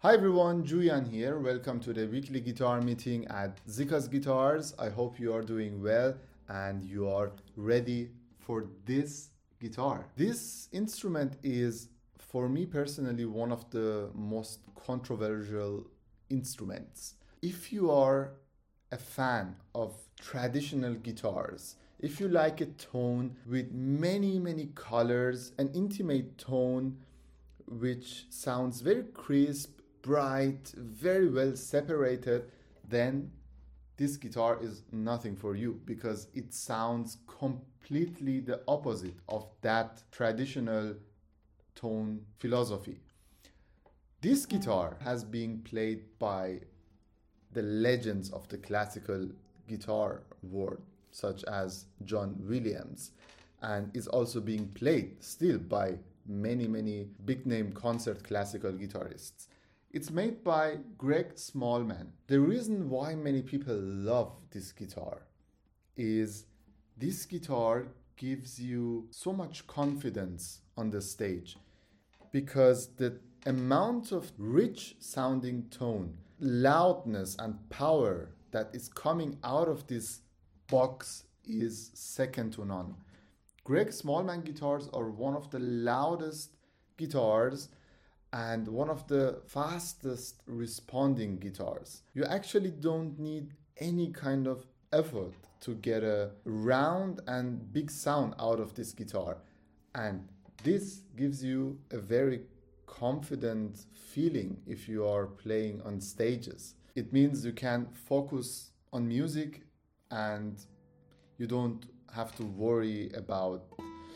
Hi everyone, Julian here. Welcome to the weekly guitar meeting at Zika's Guitars. I hope you are doing well and you are ready for this guitar. This instrument is, for me personally, one of the most controversial instruments. If you are a fan of traditional guitars, if you like a tone with many colors, an intimate tone which sounds very crisp, bright, very well separated, then this guitar is nothing for you because it sounds completely the opposite of that traditional tone philosophy. This guitar has been played by the legends of the classical guitar world, such as John Williams, and is also being played still by many big name concert classical guitarists. It's made by Greg Smallman. The reason why many people love this guitar is this guitar gives you so much confidence on the stage because the amount of rich sounding tone, loudness and power that is coming out of this box is second to none. Greg Smallman guitars are one of the loudest guitars and one of the fastest responding guitars. You actually don't need any kind of effort to get a round and big sound out of this guitar. And this gives you a very confident feeling if you are playing on stages. It means you can focus on music and you don't have to worry about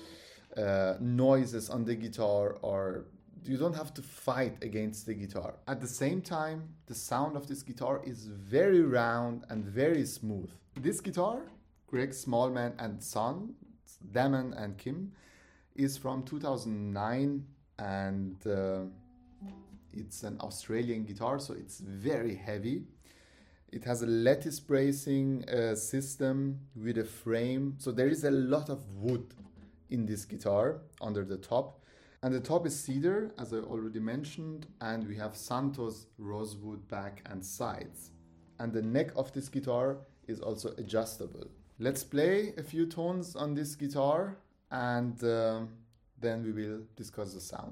noises on the guitar, or you don't have to fight against the guitar. At the same time, the sound of this guitar is very round and very smooth. This guitar, Greg Smallman and Son, Damon and Kim, is from 2009 and it's an Australian guitar, so it's very heavy. It has a lattice bracing system with a frame, so there is a lot of wood in this guitar under the top. And the top is cedar, as I already mentioned, and we have Santos rosewood back and sides. And the neck of this guitar is also adjustable. Let's play a few tones on this guitar and then we will discuss the sound.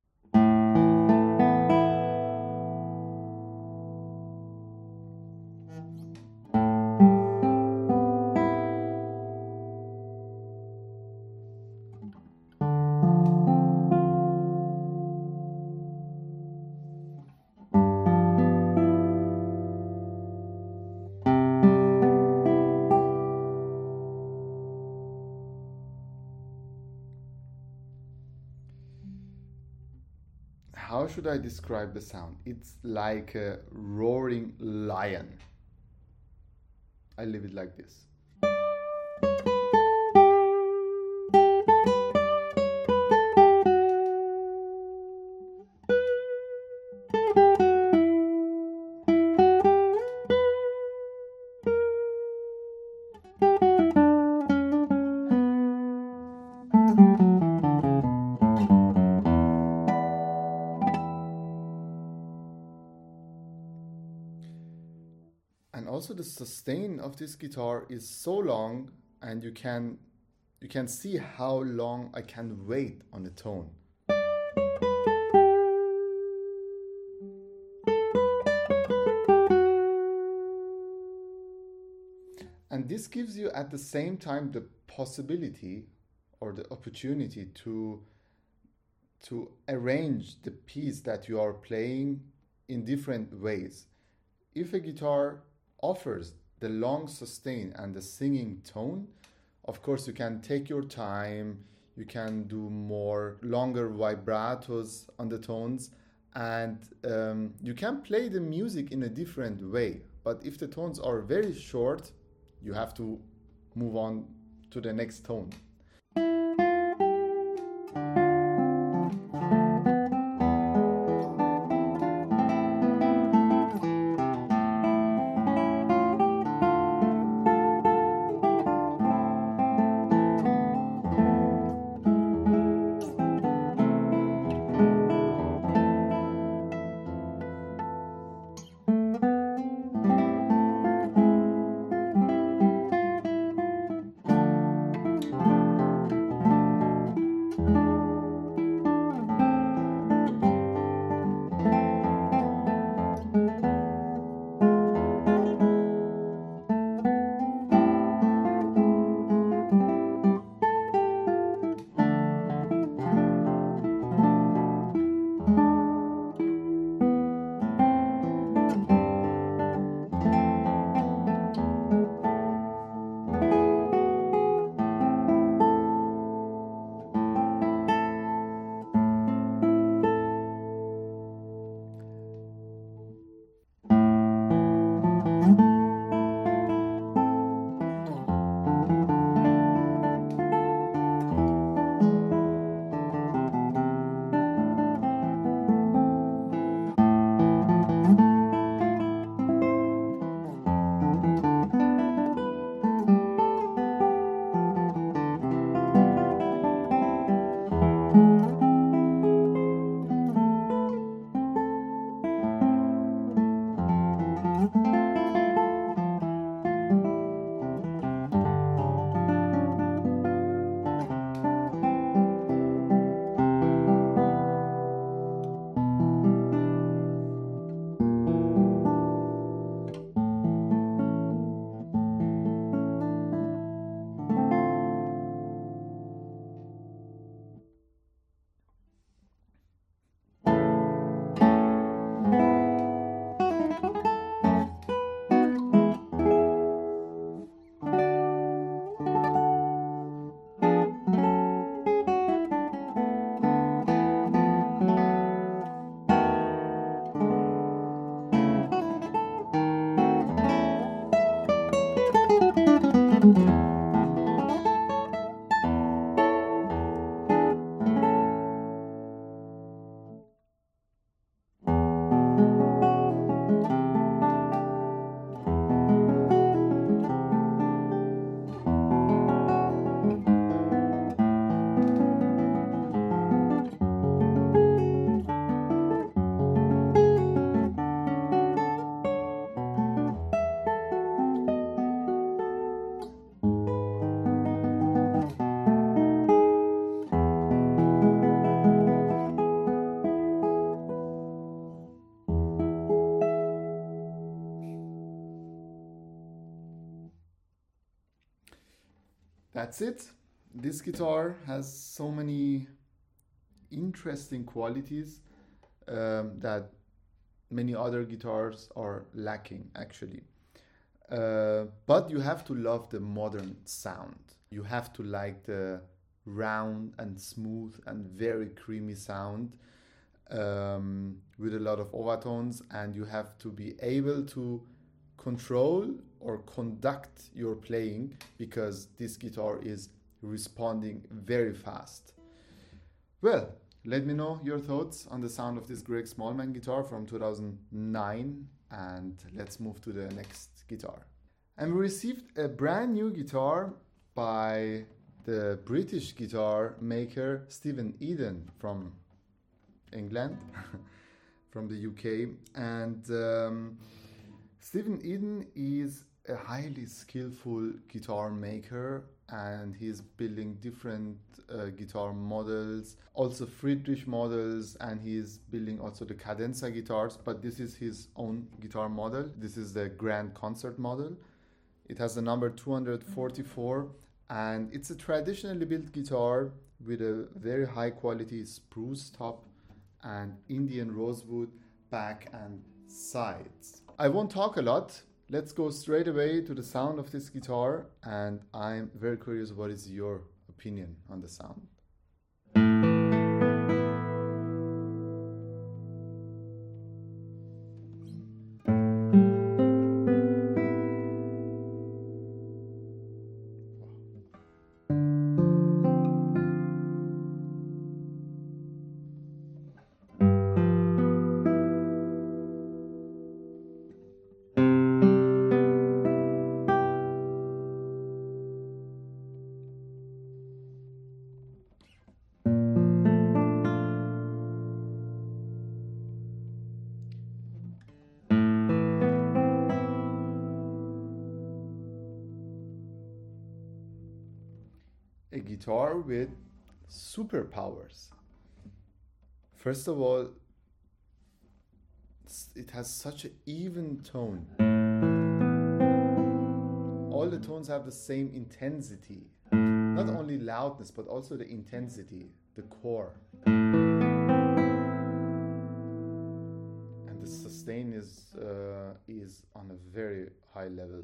How should I describe the sound? It's like a roaring lion. I leave it like this. And also the sustain of this guitar is so long, and you can see how long I can wait on a tone. And this gives you at the same time the possibility or the opportunity to arrange the piece that you are playing in different ways. If a guitar offers the long sustain and the singing tone, of course you can take your time, you can do more longer vibratos on the tones, and you can play the music in a different way. But if the tones are very short, you have to move on to the next tone. that's it. This guitar has so many interesting qualities that many other guitars are lacking actually. But you have to love the modern sound. You have to like the round and smooth and very creamy sound with a lot of overtones, and you have to be able to control or conduct your playing because this guitar is responding very fast. Well, let me know your thoughts on the sound of this Greg Smallman guitar from 2009, and let's move to the next guitar. And we received a brand new guitar by the British guitar maker Stephen Eden from England, from the UK. And Stephen Eden is a highly skillful guitar maker, and he's building different guitar models, also Friedrich models, and he's building also the Cadenza guitars, but this is his own guitar model. This is the Grand Concert model. It has the number 244, and it's a traditionally built guitar with a very high quality spruce top and Indian rosewood back and sides. I won't talk a lot. Let's go straight away to the sound of this guitar, and I'm very curious what is your opinion on the sound. A guitar with superpowers. First of all, it has such an even tone. All the tones have the same intensity. Not only loudness, but also the intensity, the core. And the sustain is on a very high level.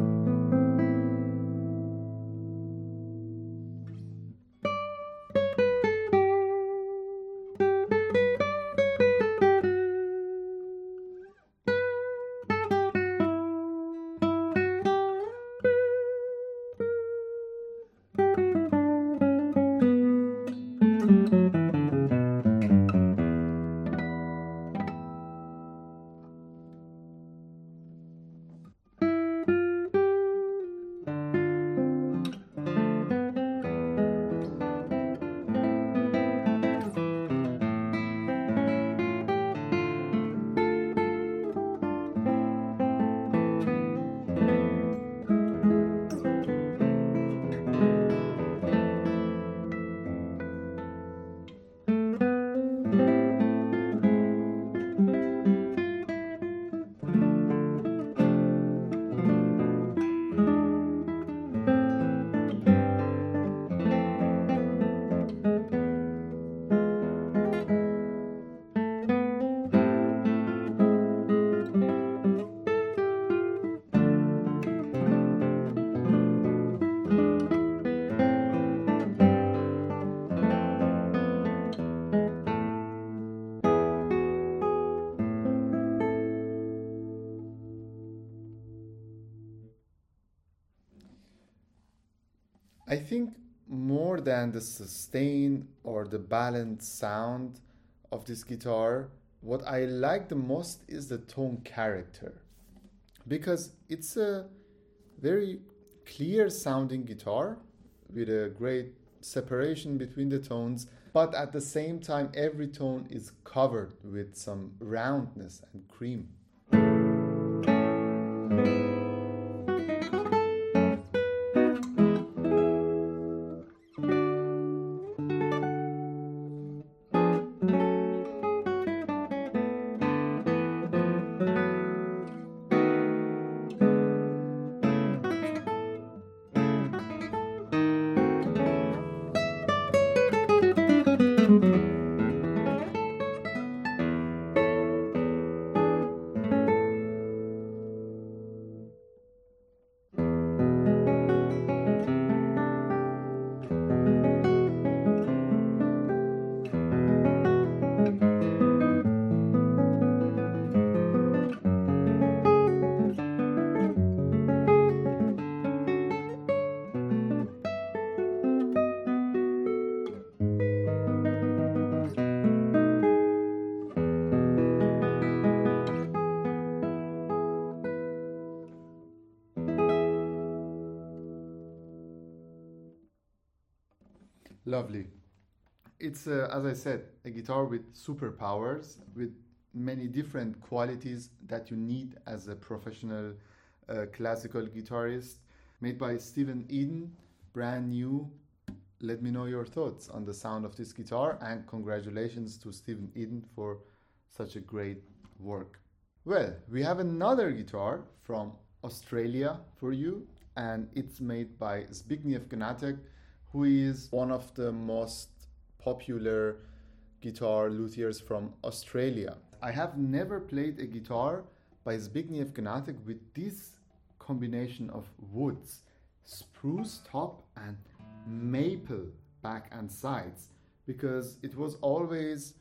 I think more than the sustain or the balanced sound of this guitar, what I like the most is the tone character, because it's a very clear sounding guitar with a great separation between the tones, but at the same time every tone is covered with some roundness and cream. Lovely. It's, as I said, a guitar with superpowers, with many different qualities that you need as a professional classical guitarist. Made by Stephen Eden, brand new. Let me know your thoughts on the sound of this guitar, and congratulations to Stephen Eden for such a great work. Well, we have another guitar from Australia for you, and it's made by Zbigniew Gnatek, who is one of the most popular guitar luthiers from Australia. I have never played a guitar by Zbigniew Gnatek with this combination of woods, spruce top and maple back and sides, because it was always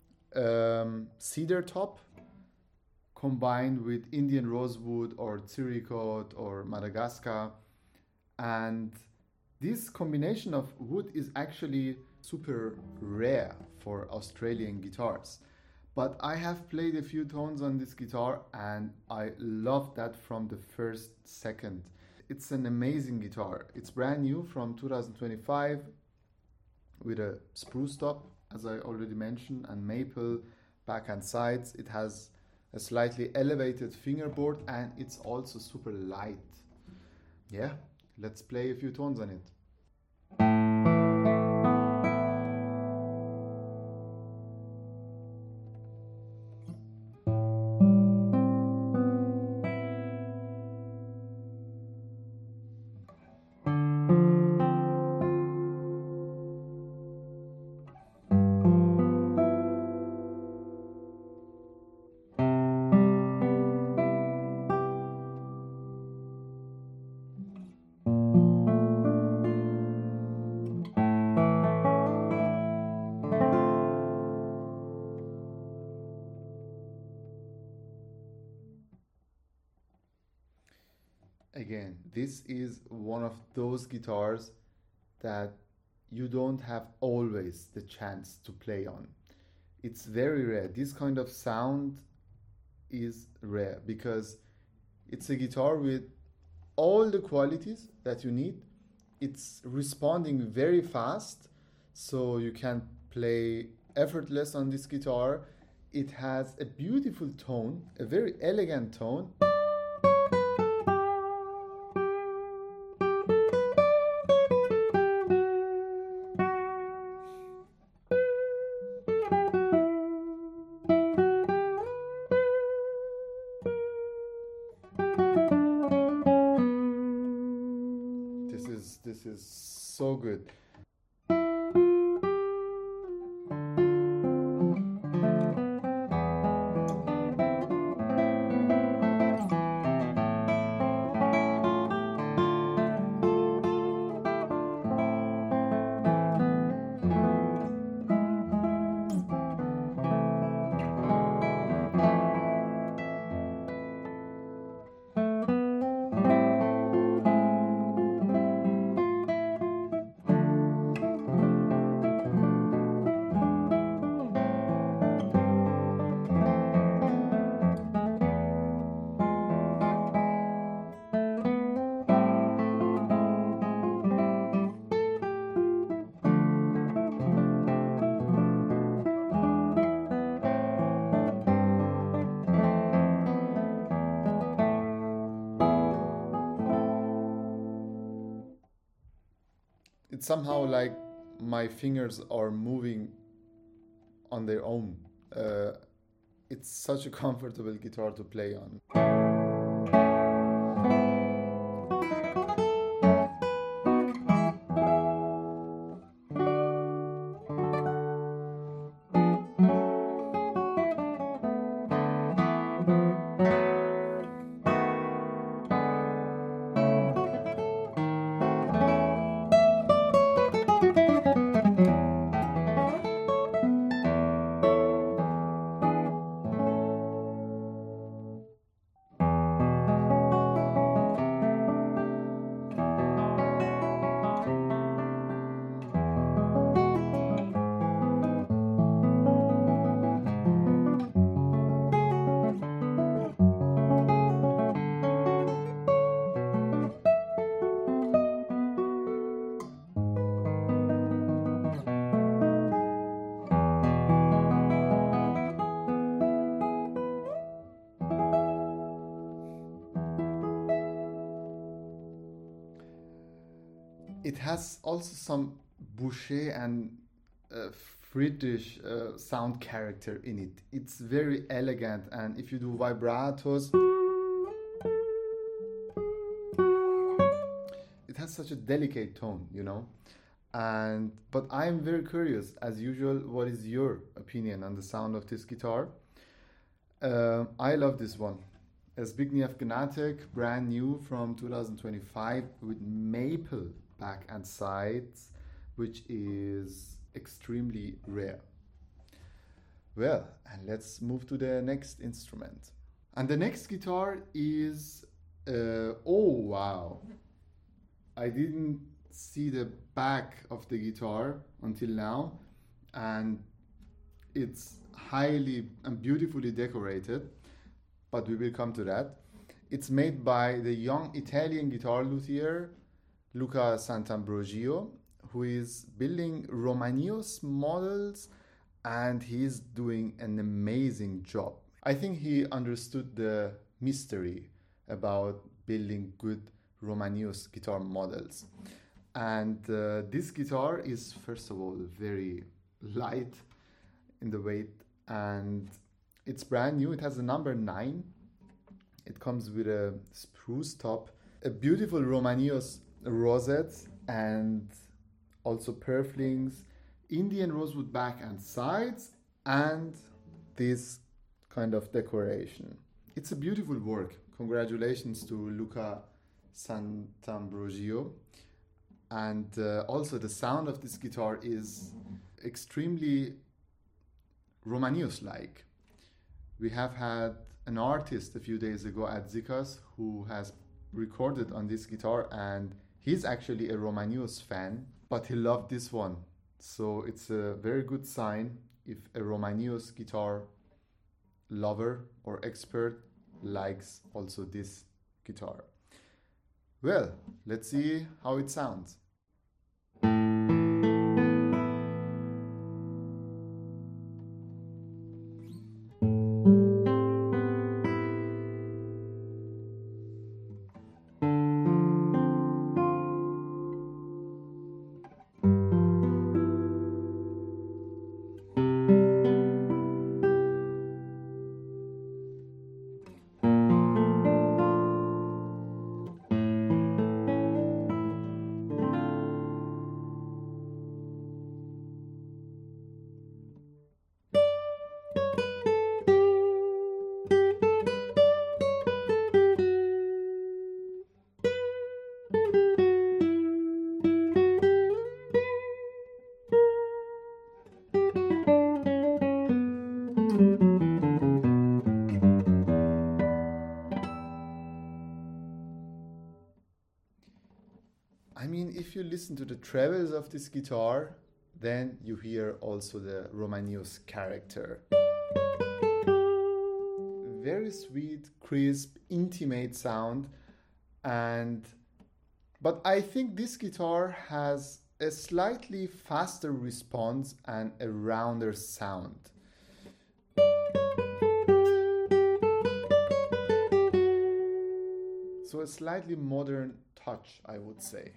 cedar top combined with Indian rosewood or Tsiricot or Madagascar. And this combination of wood is actually super rare for Australian guitars. But I have played a few tones on this guitar and I love that from the first second. It's an amazing guitar. It's brand new from 2025 with a spruce top, as I already mentioned, and maple back and sides. It has a slightly elevated fingerboard and it's also super light. Yeah, let's play a few tones on it. Again, this is one of those guitars that you don't have always the chance to play on. It's very rare. This kind of sound is rare because it's a guitar with all the qualities that you need. It's responding very fast, so you can play effortless on this guitar. It has a beautiful tone, a very elegant tone. This is so good. It's somehow like my fingers are moving on their own. It's such a comfortable guitar to play on. it has also some Boucher and Friedrich sound character in it. It's very elegant, and if you do vibratos, it has such a delicate tone, you know. And but I'm very curious, as usual, what is your opinion on the sound of this guitar? I love this one. A Zbigniew Gnatek, brand new from 2025 with maple back and sides, which is extremely rare. Well, and let's move to the next instrument. And the next guitar is, oh wow, I didn't see the back of the guitar until now, and it's highly and beautifully decorated, but we will come to that. It's made by the young Italian guitar luthier Luca Sant'Ambrogio, who is building Romanios models, and he's doing an amazing job. I think he understood the mystery about building good Romanios guitar models. And this guitar is, first of all, very light in the weight, and it's brand new. It has a number 9. It comes with a spruce top, a beautiful Romanios rosette, and also purflings, Indian rosewood back and sides, and this kind of decoration. It's a beautiful work. Congratulations to Luca Sant'Ambrogio. And also the sound of this guitar is extremely Romanios-like. We have had an artist a few days ago at Zikas who has recorded on this guitar, and he's actually a Romanios fan, but he loved this one. So it's a very good sign if a Romanios guitar lover or expert likes also this guitar. Well, let's see how it sounds. I mean, if you listen to the trebles of this guitar, then you hear also the Romanios character. Very sweet, crisp, intimate sound, but I think this guitar has a slightly faster response and a rounder sound. So a slightly modern touch, I would say.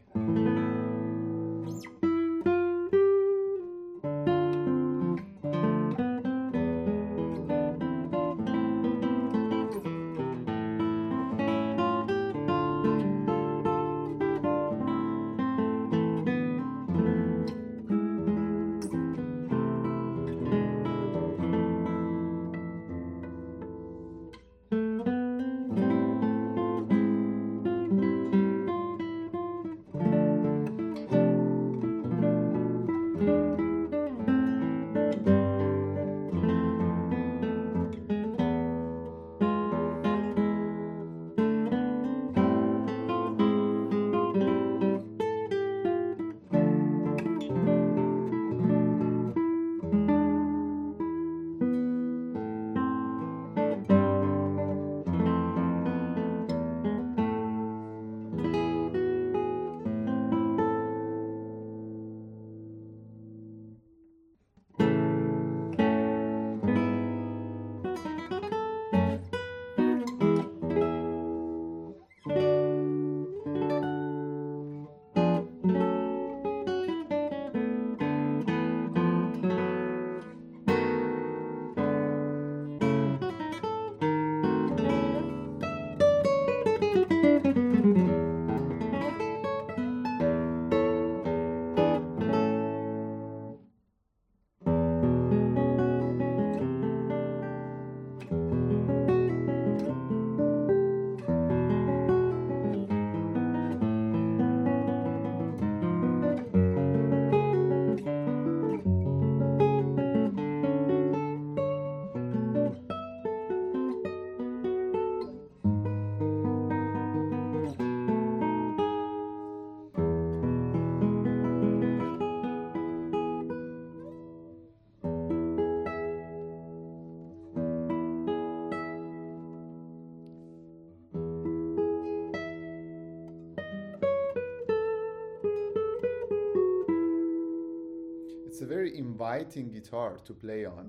very inviting guitar to play on.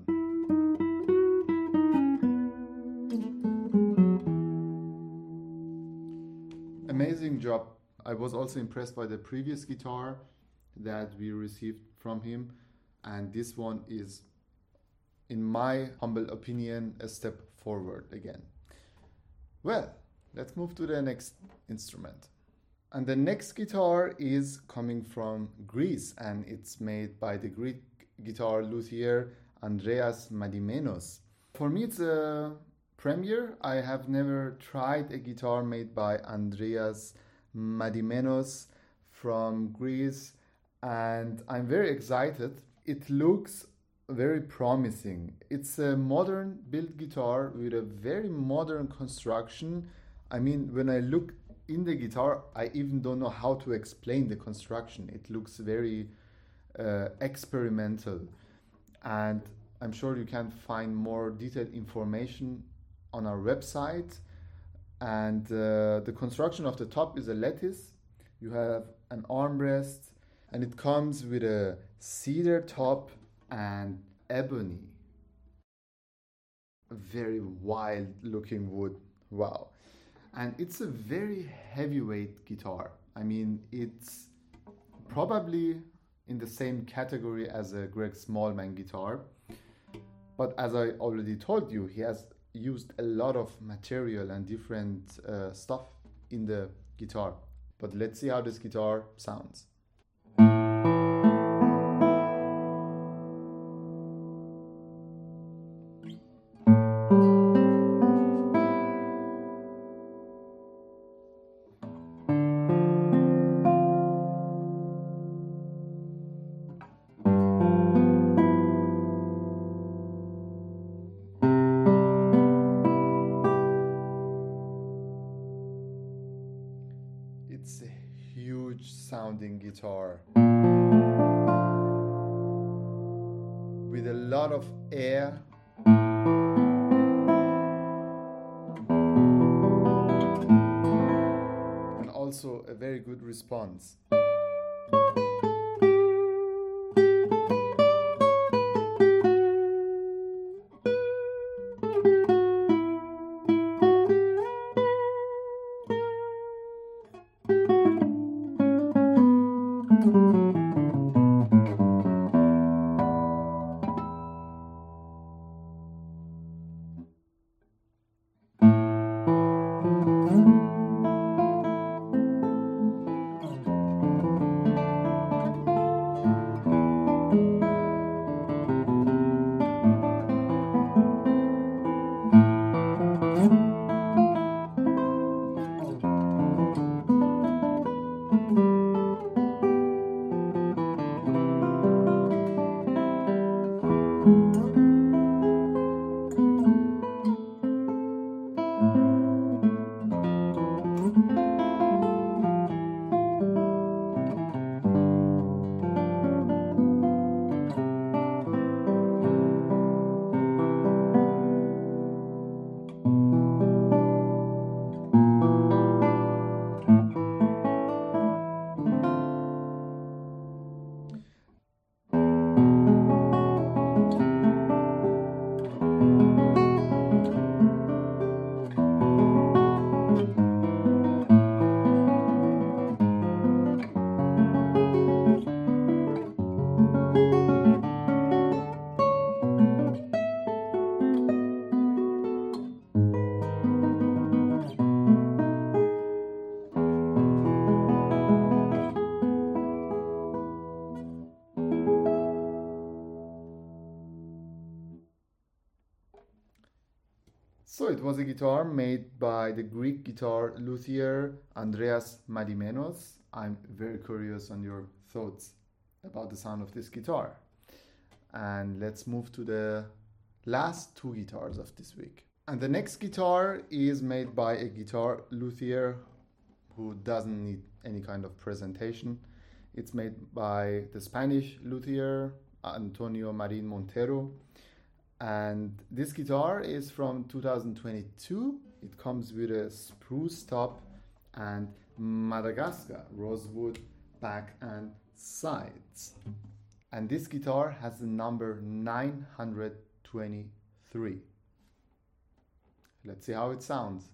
Amazing job. I was also impressed by the previous guitar that we received from him, and this one is, in my humble opinion, a step forward again. Well, let's move to the next instrument. And the next guitar is coming from Greece, and it's made by the Greek guitar luthier Andreas Madimenos. For me, it's a premiere. I have never tried a guitar made by Andreas Madimenos from Greece, and I'm very excited. It looks very promising. It's a modern built guitar with a very modern construction. I mean, when I look in the guitar, I even don't know how to explain the construction. It looks very experimental, and I'm sure you can find more detailed information on our website. And the construction of the top is a lattice. You have an armrest, and it comes with a cedar top and ebony. A very wild looking wood. Wow. And it's a very heavyweight guitar. I mean, it's probably in the same category as a Greg Smallman guitar. But as I already told you, he has used a lot of material and different stuff in the guitar. But let's see how this guitar sounds. It's a huge sounding guitar with a lot of air. And also a very good response. So it was a guitar made by the Greek guitar luthier Andreas Madimenos. I'm very curious on your thoughts about the sound of this guitar. And let's move to the last two guitars of this week. And the next guitar is made by a guitar luthier who doesn't need any kind of presentation. It's made by the Spanish luthier Antonio Marin Montero. And this guitar is from 2022. It comes with a spruce top and Madagascar rosewood back and sides. And this guitar has the number 923. Let's see how it sounds.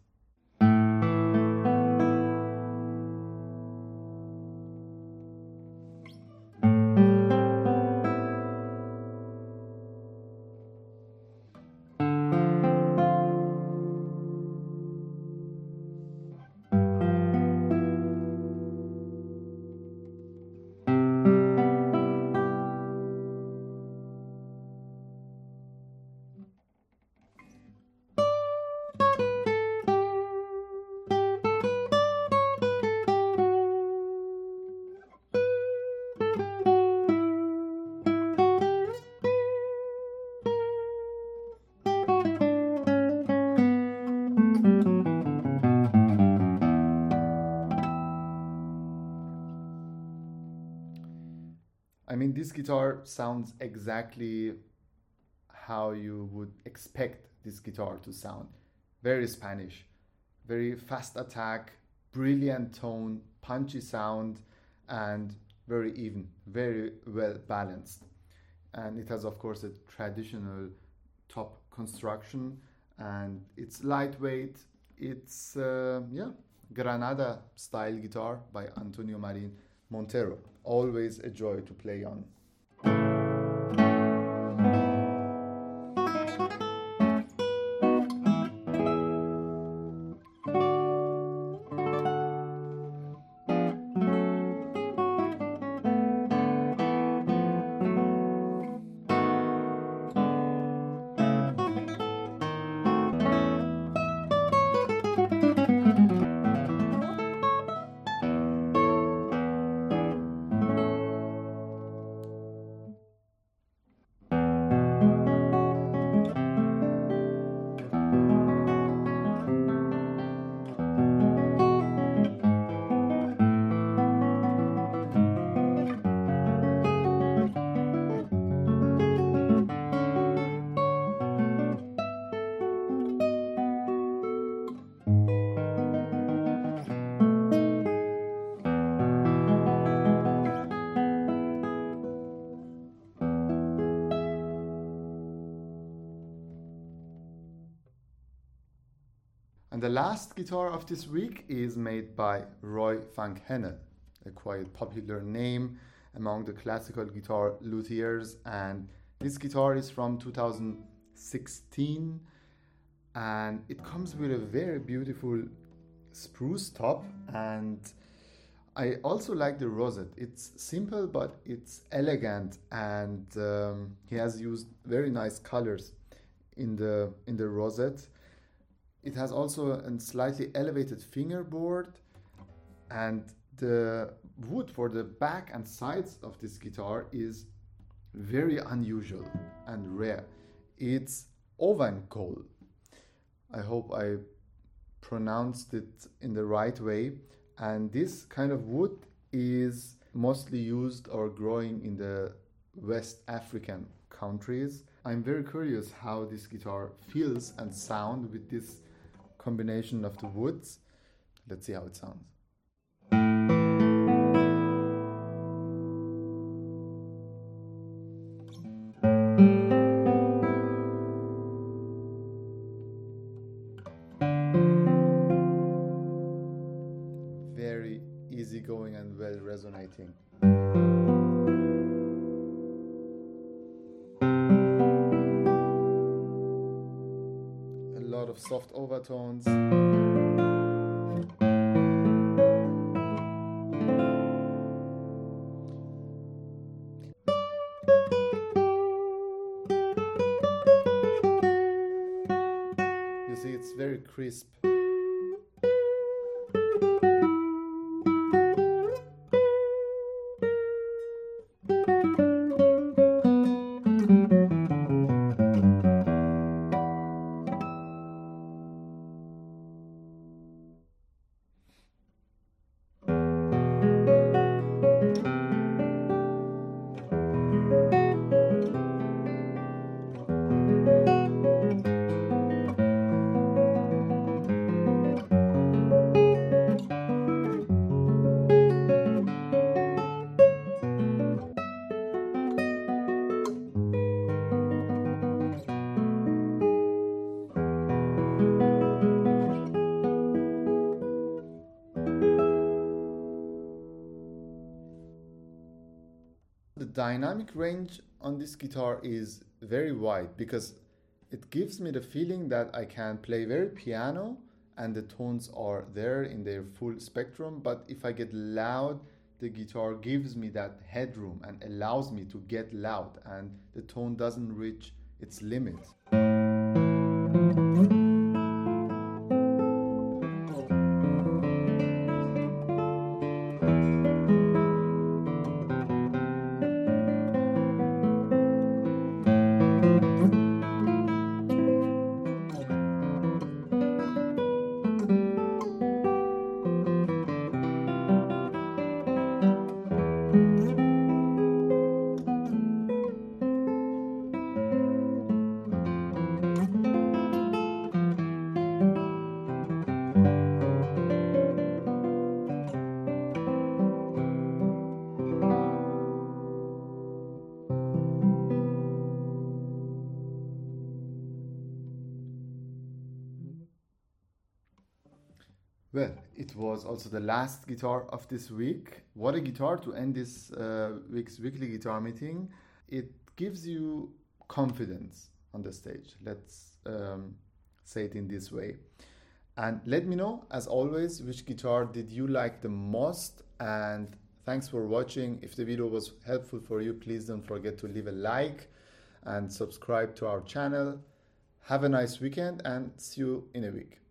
I mean, this guitar sounds exactly how you would expect this guitar to sound. Very Spanish, very fast attack, brilliant tone, punchy sound, and very even, very well balanced. And it has, of course, a traditional top construction, and it's lightweight. It's, Granada style guitar by Antonio Marin Montero. Always a joy to play on. And the last guitar of this week is made by Roy Van Hennel, a quite popular name among the classical guitar luthiers. And this guitar is from 2016, and it comes with a very beautiful spruce top, and I also like the rosette. It's simple, but it's elegant, and he has used very nice colors in the rosette. It has also a slightly elevated fingerboard, and the wood for the back and sides of this guitar is very unusual and rare. It's Ovankol. I hope I pronounced it in the right way. And this kind of wood is mostly used or growing in the West African countries. I'm very curious how this guitar feels and sounds with this combination of the woods. Let's see how it sounds. Very easygoing and well resonating. Of soft overtones. You see, it's very crisp. dynamic range on this guitar is very wide because it gives me the feeling that I can play very piano and the tones are there in their full spectrum. But if I get loud, the guitar gives me that headroom and allows me to get loud and the tone doesn't reach its limit. Well, it was also the last guitar of this week. What a guitar to end this week's weekly guitar meeting. It gives you confidence on the stage. Let's say it in this way. And let me know, as always, which guitar did you like the most. And thanks for watching. If the video was helpful for you, please don't forget to leave a like and subscribe to our channel. Have a nice weekend and see you in a week.